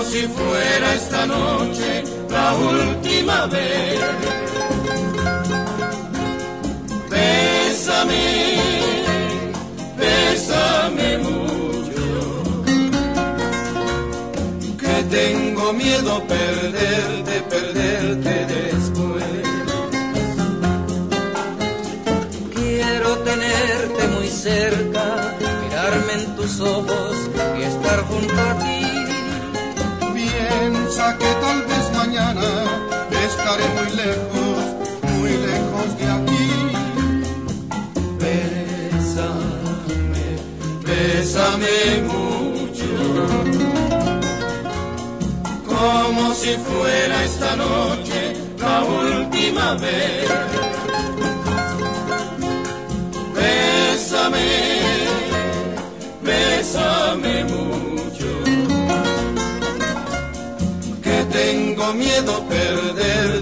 si fuera esta noche la última vez. Bésame, bésame mucho, que tengo miedo perderte, perderte después. Quiero tenerte muy cerca, mirarme en tus ojos y estar junto a ti. Piensa que tal vez mañana estaré muy lejos de aquí. Bésame, bésame mucho, como si fuera esta noche la última vez. Bésame, bésame mucho, que tengo miedo perder